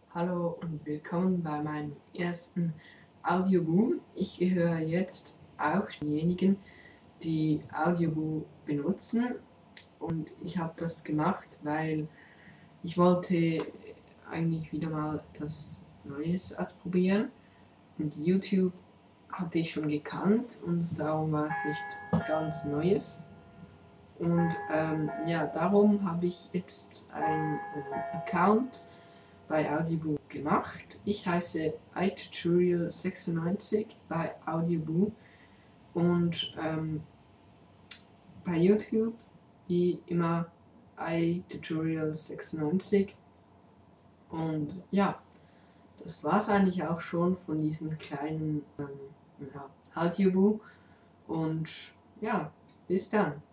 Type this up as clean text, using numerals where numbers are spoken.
Hallo und willkommen bei meinem ersten Audioboom. Ich gehöre jetzt auch diejenigen, die Audioboom benutzen, und ich habe das gemacht, weil ich wollte eigentlich wieder mal etwas Neues ausprobieren, und YouTube hatte ich schon gekannt und darum war es nicht ganz Neues. Und ja, darum habe ich jetzt einen Account bei Audioboo gemacht. Ich heiße iTutorial96 bei Audioboo und bei YouTube wie immer iTutorial96. Und ja, das war es eigentlich auch schon von diesem kleinen Audioboo. Und ja, bis dann.